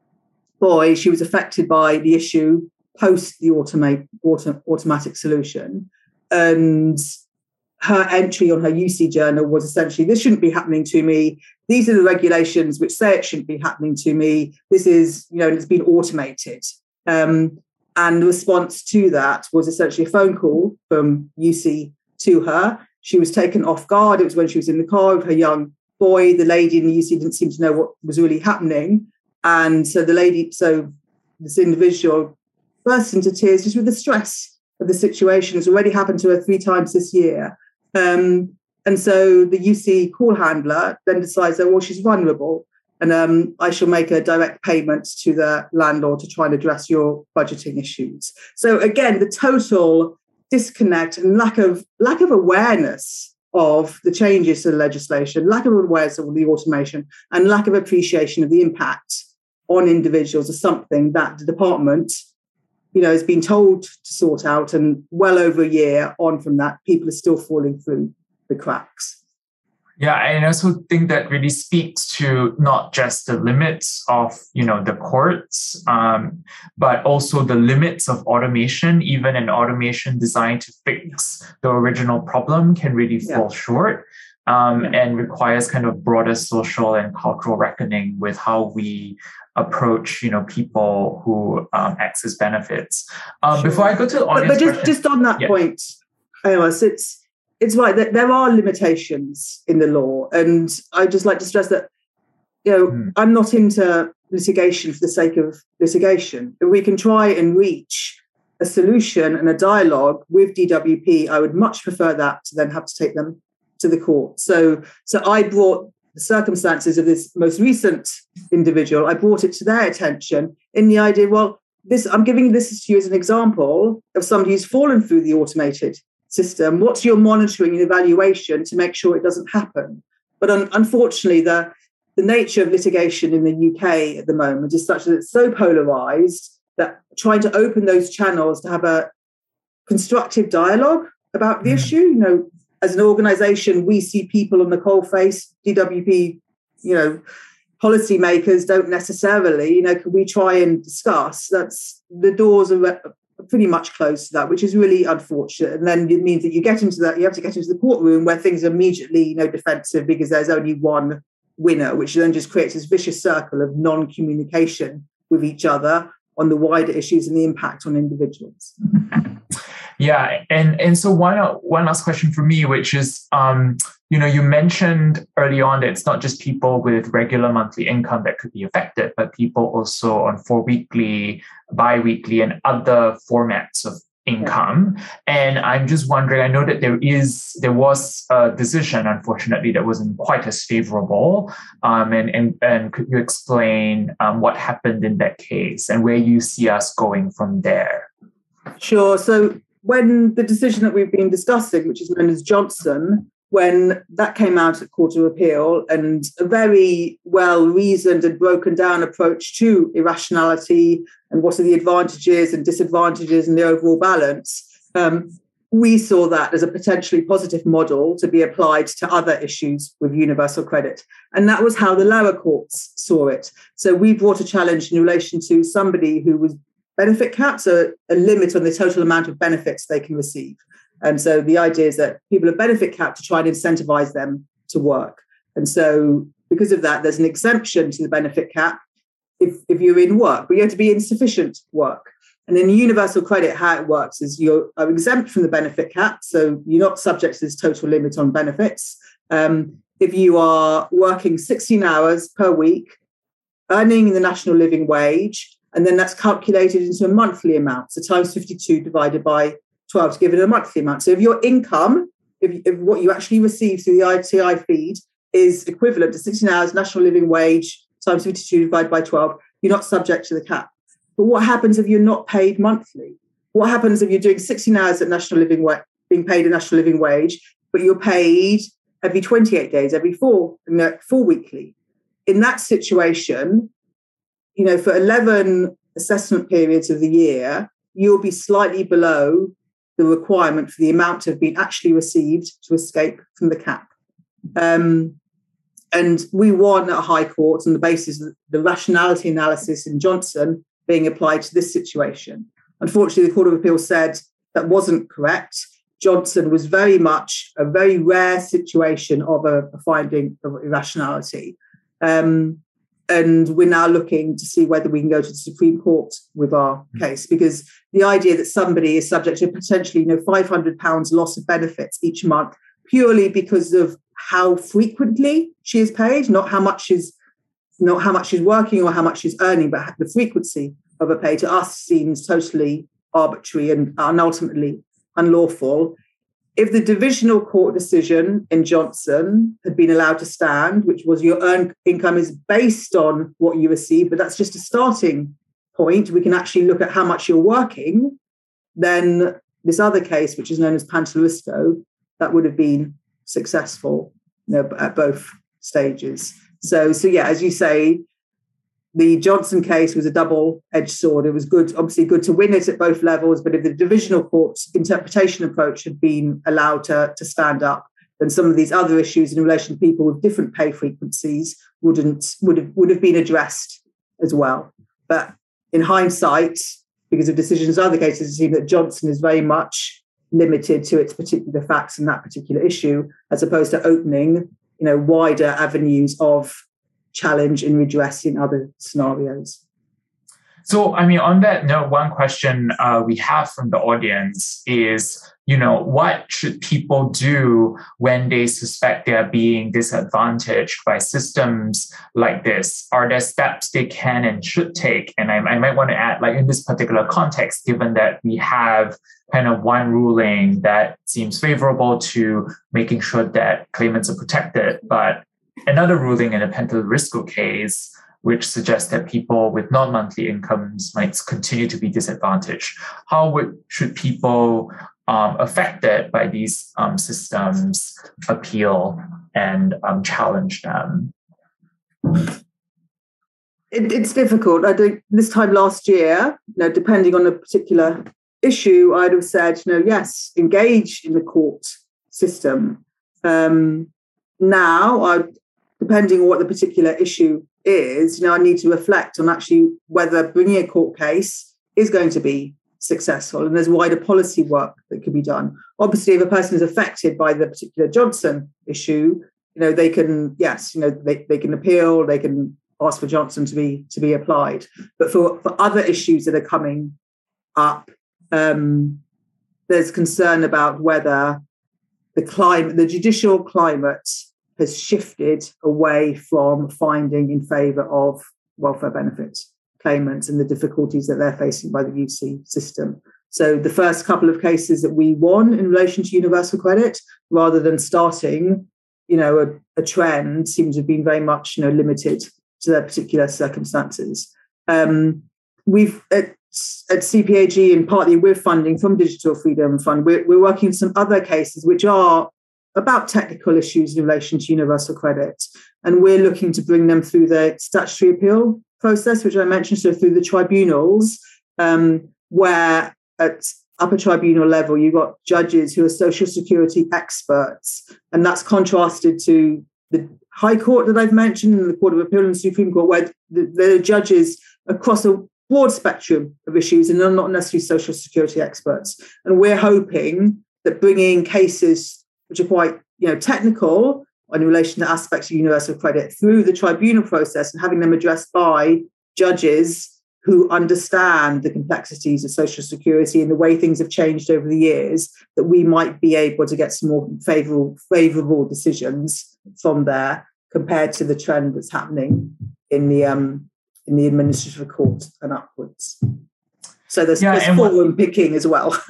boy. She was affected by the issue post the automate, auto, automatic solution. And her entry on her U C journal was essentially, this shouldn't be happening to me. These are the regulations which say it shouldn't be happening to me. This is, you know, it's been automated. Um, and the response to that was essentially a phone call from U C to her. She was taken off guard. It was when she was in the car with her young boy. The lady in the U C didn't seem to know what was really happening. And so the lady, so this individual burst into tears just with the stress of the situation. It's already happened to her three times this year. Um, and so the U C call handler then decides that, well, she's vulnerable, and um, I shall make a direct payment to the landlord to try and address your budgeting issues. So again, the total disconnect and lack of lack of awareness of the changes to the legislation, lack of awareness of the automation, and lack of appreciation of the impact on individuals is something that the department, you know, has been told to sort out, and well over a year on from that, people are still falling through the cracks. Yeah, I also think that really speaks to not just the limits of, you know, the courts, um, but also the limits of automation. Even an automation designed to fix the original problem can really fall yeah. short, um, yeah. and requires kind of broader social and cultural reckoning with how we approach, you know, people who um, access benefits. Um, sure. Before I go to the audience, but, but just, just on that yeah. point, Amos, it's it's right that there are limitations in the law, and I just like to stress that, you know, mm. I'm not into litigation for the sake of litigation. If we can try and reach a solution and a dialogue with D W P, I would much prefer that to then have to take them to the court. So, so I brought the circumstances of this most recent individual, I brought it to their attention in the idea, well, this I'm giving this to you as an example of somebody who's fallen through the automated system. What's your monitoring and evaluation to make sure it doesn't happen? But un- unfortunately, the, the nature of litigation in the U K at the moment is such that it's so polarised that trying to open those channels to have a constructive dialogue about the mm. issue, you know, as an organisation, we see people on the coalface. D W P, you know, policymakers don't necessarily, you know, can we try and discuss? That's the doors are pretty much closed to that, which is really unfortunate. And then it means that you get into that, you have to get into the courtroom where things are immediately, you know, defensive because there's only one winner, which then just creates this vicious circle of non-communication with each other on the wider issues and the impact on individuals. Yeah, and and so one one last question for me, which is, um, you know, you mentioned early on that it's not just people with regular monthly income that could be affected, but people also on four weekly, bi-weekly, and other formats of income. Yeah. And I'm just wondering, I know that there is there was a decision, unfortunately, that wasn't quite as favorable. Um, and and and could you explain um, what happened in that case and where you see us going from there? Sure. So when the decision that we've been discussing, which is known as Johnson, when that came out at Court of Appeal, and a very well-reasoned and broken down approach to irrationality and what are the advantages and disadvantages and the overall balance, um, we saw that as a potentially positive model to be applied to other issues with universal credit. And that was how the lower courts saw it. So we brought a challenge in relation to somebody who was benefit caps, so a limit on the total amount of benefits they can receive. And so the idea is that people are benefit capped to try and incentivize them to work. And so because of that, there's an exemption to the benefit cap if, if you're in work, but you have to be in sufficient work. And in universal credit, how it works is you are exempt from the benefit cap. So you're not subject to this total limit on benefits. Um, if you are working sixteen hours per week, earning the national living wage, and then that's calculated into a monthly amount. So times fifty-two divided by twelve to give it a monthly amount. So if your income, if, if what you actually receive through the I T I feed is equivalent to sixteen hours national living wage times fifty-two divided by twelve, you're not subject to the cap. But what happens if you're not paid monthly? What happens if you're doing sixteen hours at national living wage, being paid a national living wage, but you're paid every twenty-eight days, every four, four weekly? In that situation, you know, for eleven assessment periods of the year, you'll be slightly below the requirement for the amount to have been actually received to escape from the cap. Um, and we won at a high court on the basis of the rationality analysis in Johnson being applied to this situation. Unfortunately, the Court of Appeal said that wasn't correct. Johnson was very much a very rare situation of a, a finding of irrationality. Um, And we're now looking to see whether we can go to the Supreme Court with our case, because the idea that somebody is subject to potentially, you know, five hundred pounds loss of benefits each month purely because of how frequently she is paid, not how much she's not how much she's working or how much she's earning, but the frequency of her pay, to us seems totally arbitrary and, and ultimately unlawful. If the divisional court decision in Johnson had been allowed to stand, which was your earned income is based on what you receive, but that's just a starting point, we can actually look at how much you're working, then this other case, which is known as Pantelluisco, that would have been successful, you know, at both stages. So, so yeah, as you say, the Johnson case was a double-edged sword. It was good, obviously good to win it at both levels, but if the divisional court's interpretation approach had been allowed to, to stand up, then some of these other issues in relation to people with different pay frequencies wouldn't would have would have been addressed as well. But in hindsight, because of decisions in other cases, it seems that Johnson is very much limited to its particular facts and that particular issue, as opposed to opening, you know, wider avenues of challenge and redress in other scenarios. So, I mean, on that note, one question uh, we have from the audience is, you know, what should people do when they suspect they are being disadvantaged by systems like this? Are there steps they can and should take? And I, I might want to add, like in this particular context, given that we have kind of one ruling that seems favorable to making sure that claimants are protected, but another ruling in the Pantelluisco case, which suggests that people with non-monthly incomes might continue to be disadvantaged. How would, should people um, affected by these um, systems appeal and um, challenge them? It, it's difficult. I think this time last year, you know, depending on a particular issue, I'd have said, you know, yes, engage in the court system. Um, now, I, depending on what the particular issue is, you know, I need to reflect on actually whether bringing a court case is going to be successful, and there's wider policy work that could be done. Obviously, if a person is affected by the particular Johnson issue, you know, they can, yes, you know, they, they can appeal, they can ask for Johnson to be to be applied. But for, for other issues that are coming up, um, there's concern about whether the climate, the judicial climate has shifted away from finding in favour of welfare benefits claimants and the difficulties that they're facing by the U C system. So the first couple of cases that we won in relation to universal credit, rather than starting, you know, a, a trend, seems to have been very much, you know, limited to their particular circumstances. Um, we've at, at C P A G, and partly we're funding from Digital Freedom Fund, we're, we're working on some other cases which are about technical issues in relation to universal credit, and we're looking to bring them through the statutory appeal process, which I mentioned, so through the tribunals, um, where at upper tribunal level, you've got judges who are social security experts, and that's contrasted to the High Court that I've mentioned, and the Court of Appeal and the Supreme Court, where the, the judges across a broad spectrum of issues, and they're not necessarily social security experts. And we're hoping that bringing cases which are quite, you know, technical in relation to aspects of universal credit through the tribunal process and having them addressed by judges who understand the complexities of social security and the way things have changed over the years, that we might be able to get some more favorable, favorable decisions from there compared to the trend that's happening in the um, in the administrative court and upwards. So there's, yeah, there's forum picking as well.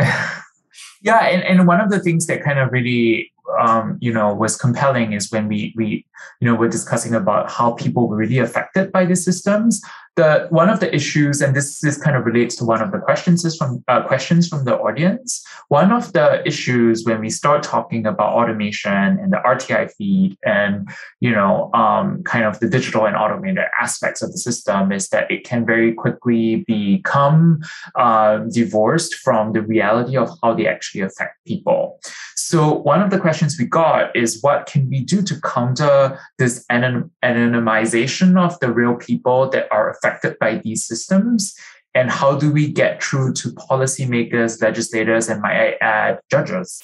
Yeah, and, and one of the things that kind of really, um, you know, was compelling is when we, we, you know, we're discussing about how people were really affected by the systems. The one of the issues, and this this kind of relates to one of the questions is from uh, questions from the audience. One of the issues when we start talking about automation and the R T I feed and, you know, um, kind of the digital and automated aspects of the system is that it can very quickly become uh, divorced from the reality of how they actually affect people. So one of the questions we got is, what can we do to counter this anon- anonymization of the real people that are affected by these systems? And how do we get through to policymakers, legislators, and might I add, judges?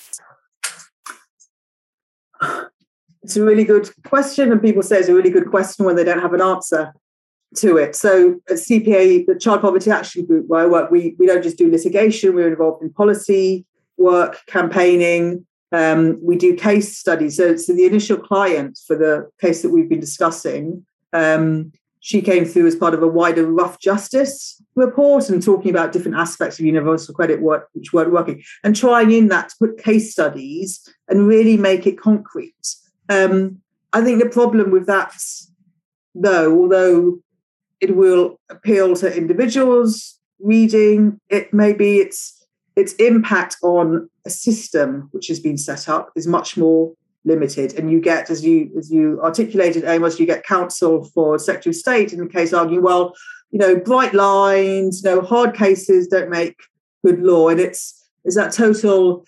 It's a really good question, and people say it's a really good question when they don't have an answer to it. So at C P A, the Child Poverty Action Group where I work, we, we don't just do litigation, we're involved in policy work, campaigning, um, we do case studies. So, so the initial client for the case that we've been discussing, um, she came through as part of a wider rough justice report and talking about different aspects of universal credit work which weren't working, and trying in that to put case studies and really make it concrete. Um, I think the problem with that, though, although it will appeal to individuals reading it, maybe it's its impact on a system which has been set up is much more limited. And you get, as you as you articulated, Amos, you get counsel for Secretary of State in the case arguing, well, you know, bright lines, you know, hard cases don't make good law. And it's is that total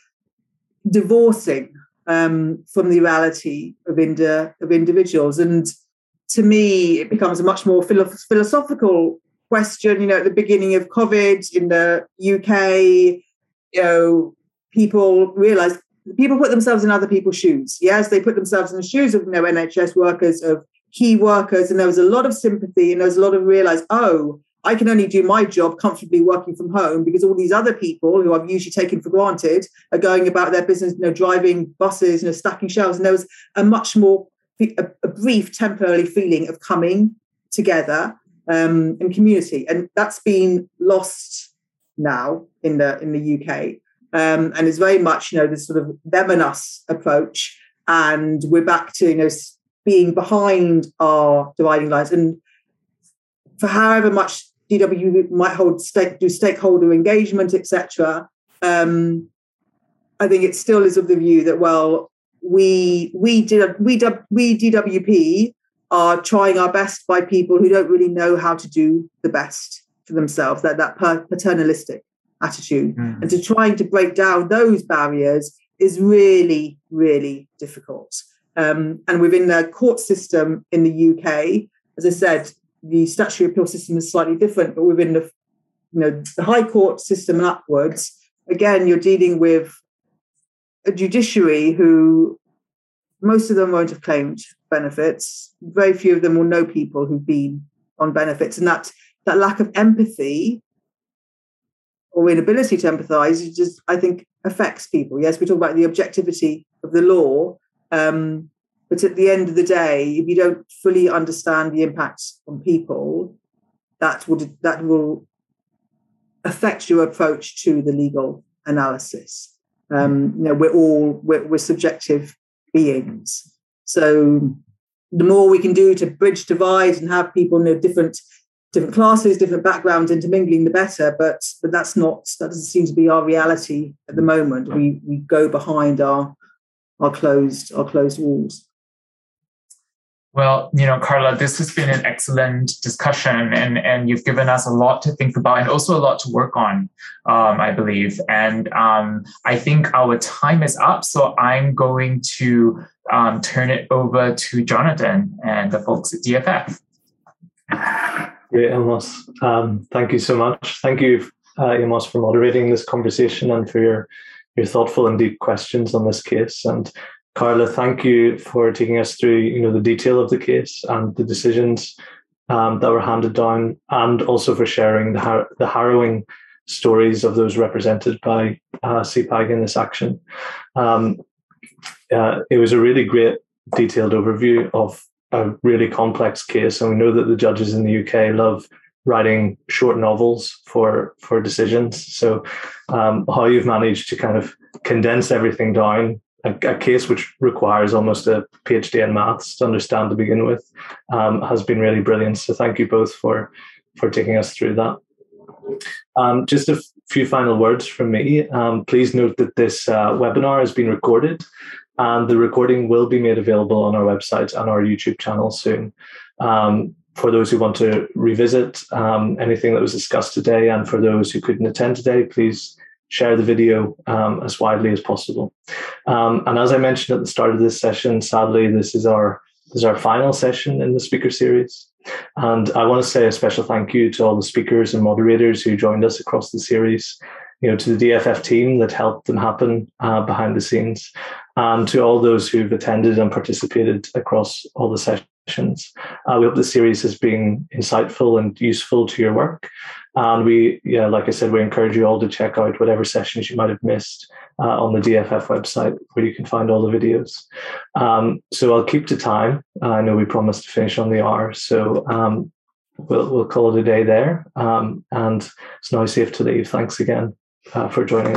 divorcing um, from the reality of, indi- of individuals. And to me, it becomes a much more philo- philosophical question. You know, at the beginning of COVID in the U K, you know, people realised people put themselves in other people's shoes. Yes, they put themselves in the shoes of, you know, N H S workers, of key workers, and there was a lot of sympathy and there was a lot of realise, oh, I can only do my job comfortably working from home because all these other people who I've usually taken for granted are going about their business, you know, driving buses, you know, stacking shelves. And there was a much more, a, a brief temporary feeling of coming together um, in community. And that's been lost now in the in the U K. Um, and it's very much, you know, this sort of them and us approach. And we're back to, you know, being behind our dividing lines. And for however much D W might hold stake, do stakeholder engagement, et cetera, um, I think it still is of the view that, well, we we did we we D W P are trying our best by people who don't really know how to do the best for themselves, that that paternalistic attitude. Mm. And to trying to break down those barriers is really, really difficult. Um, and within the court system in the U K, as I said, the statutory appeal system is slightly different, but within the, you know, the High Court system and upwards, again, you're dealing with a judiciary who, most of them won't have claimed benefits. Very few of them will know people who've been on benefits. And that, that lack of empathy or inability to empathise, it just, I think, affects people. Yes, we talk about the objectivity of the law, um, but at the end of the day, if you don't fully understand the impacts on people, that will that will affect your approach to the legal analysis. Um, you know, we're all we're, we're subjective beings, so the more we can do to bridge divides and have people know different different classes, different backgrounds intermingling, the better. But but that's not that doesn't seem to be our reality at the moment. We we go behind our our closed our closed walls. Well, you know, Carla, this has been an excellent discussion, and, and you've given us a lot to think about and also a lot to work on, um, I believe. And um, I think our time is up, so I'm going to um, turn it over to Jonathan and the folks at D F F. Great, Amos. Um, thank you so much. Thank you, uh, Amos, for moderating this conversation and for your, your thoughtful and deep questions on this case. And Carla, thank you for taking us through, you know, the detail of the case and the decisions um, that were handed down, and also for sharing the, har- the harrowing stories of those represented by uh, C PAG in this action. Um, uh, it was a really great, detailed overview of a really complex case, and we know that the judges in the U K love writing short novels for for decisions. So, um, how you've managed to kind of condense everything down. A, a case which requires almost a PhD in maths to understand to begin with, um, has been really brilliant. So thank you both for, for taking us through that. Um, just a f- few final words from me. Um, please note that this uh, webinar has been recorded, and the recording will be made available on our website and our YouTube channel soon. Um, for those who want to revisit um, anything that was discussed today, and for those who couldn't attend today, please share the video um, as widely as possible. Um, and as I mentioned at the start of this session, sadly, this is our this is our final session in the speaker series. And I want to say a special thank you to all the speakers and moderators who joined us across the series, you know, to the D F F team that helped them happen uh, behind the scenes, and to all those who've attended and participated across all the sessions. Uh, we hope the series has been insightful and useful to your work. And we, yeah, like I said, we encourage you all to check out whatever sessions you might have missed uh, on the D F F website, where you can find all the videos. Um, so I'll keep to time. Uh, I know we promised to finish on the hour, so um, we'll we'll call it a day there. Um, and it's now safe to leave. Thanks again uh, for joining us.